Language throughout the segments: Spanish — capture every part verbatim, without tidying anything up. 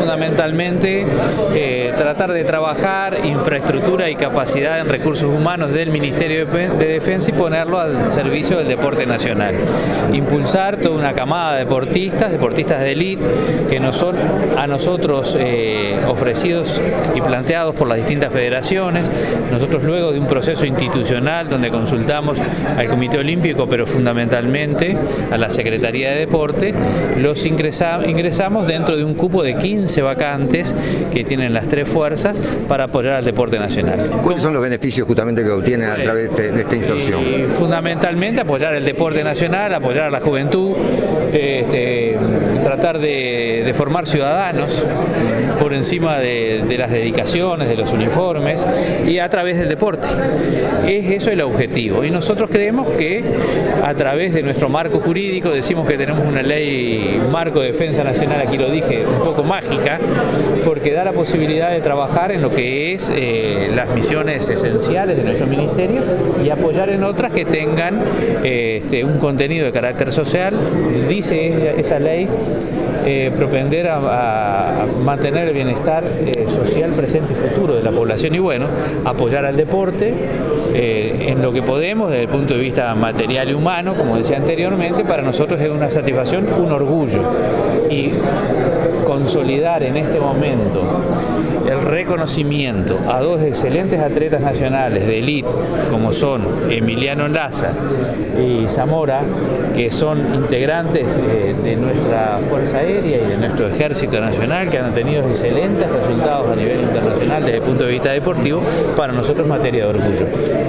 fundamentalmente eh, tratar de trabajar infraestructura y capacidad en recursos humanos del Ministerio de Defensa y ponerlo al servicio del deporte nacional. Impulsar toda una camada de deportistas, deportistas de élite, que nos son a nosotros eh, ofrecidos y planteados por las distintas federaciones. Nosotros, luego de un proceso institucional donde consultamos al Comité Olímpico, pero fundamentalmente a la Secretaría de Deporte, los ingresamos, ingresamos dentro de un cupo de quince vacantes que tienen las tres fuerzas para apoyar al deporte nacional. ¿Cuáles son los beneficios justamente que obtienen a través de, de esta inserción? Y fundamentalmente apoyar el deporte nacional, apoyar a la juventud, este, tratar de, de formar ciudadanos por encima de, de las dedicaciones, de los uniformes y a través del deporte. Es eso el objetivo, y nosotros creemos que a través de nuestro marco jurídico, decimos que tenemos una ley marco de defensa nacional, aquí lo dije, un poco mágica, porque da la posibilidad de trabajar en lo que es eh, las misiones esenciales de nuestro ministerio y apoyar en otras que tengan eh, este, un contenido de carácter social. Dice esa ley eh, propender a, a mantener el bienestar eh, social presente y futuro de la población y, bueno, apoyar al deporte eh, en lo que podemos desde el punto de vista material y humano. Como decía anteriormente, para nosotros es una satisfacción, un orgullo, y consolidar en este momento el reconocimiento a dos excelentes atletas nacionales de élite como son Emiliano Laza y Zamora, que son integrantes eh, de nuestra Fuerza Aérea y de nuestro Ejército Nacional, que han tenido excelentes resultados a nivel internacional desde el punto de vista deportivo. Para nosotros es materia de orgullo.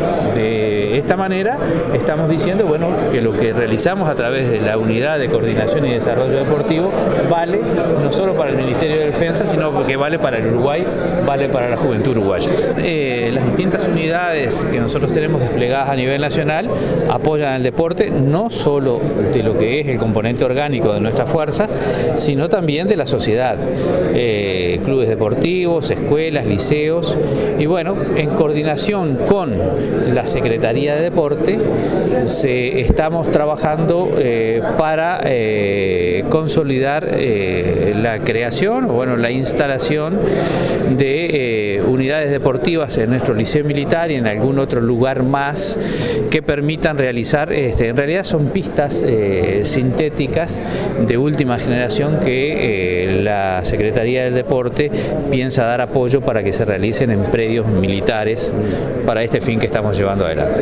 De esta manera estamos diciendo, bueno, que lo que realizamos a través de la Unidad de Coordinación y Desarrollo Deportivo vale no solo para el Ministerio de Defensa, sino porque vale para el Uruguay, vale para la juventud uruguaya. Eh, las distintas unidades que nosotros tenemos desplegadas a nivel nacional apoyan al deporte, no solo de lo que es el componente orgánico de nuestras fuerzas, sino también de la sociedad. Eh, clubes deportivos, escuelas, liceos, y bueno, en coordinación con la Secretaría de Deporte se, estamos trabajando eh, para eh, consolidar eh, la creación, o bueno, la instalación de eh, unidades deportivas en nuestro liceo militar y en algún otro lugar más que permitan realizar, este, en realidad son pistas eh, sintéticas de última generación que eh, la Secretaría del Deporte piensa dar apoyo para que se realicen en predios militares para este fin que estamos llevando adelante.